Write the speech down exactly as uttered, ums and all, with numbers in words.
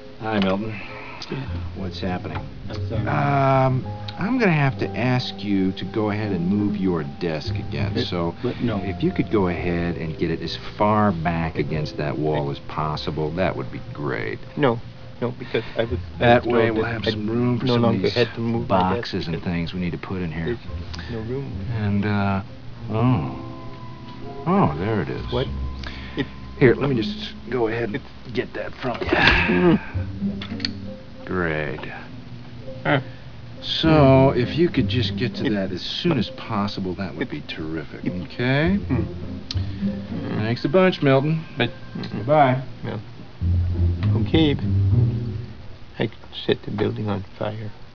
Hi, Milton. What's happening? I'm sorry. Um, I'm gonna have to ask you to go ahead and move your desk again. It, So, but no. if you could go ahead and get it as far back It, against that wall as possible, that would be great. no, no, because I was. I That was way, told we'll that have I some room for no some of longer these had to move my desk boxes and because things we need to put in here. there's no room. And, uh, oh. Oh, there it is. What? It. Here, let me just go ahead and It's. get that from you. Mm, Great. uh, So, if you could just get to it, that as soon as possible, that would it, be terrific, it, okay? mm, mm, Thanks a bunch, Milton. but Goodbye. well, okay. I could set the building on fire.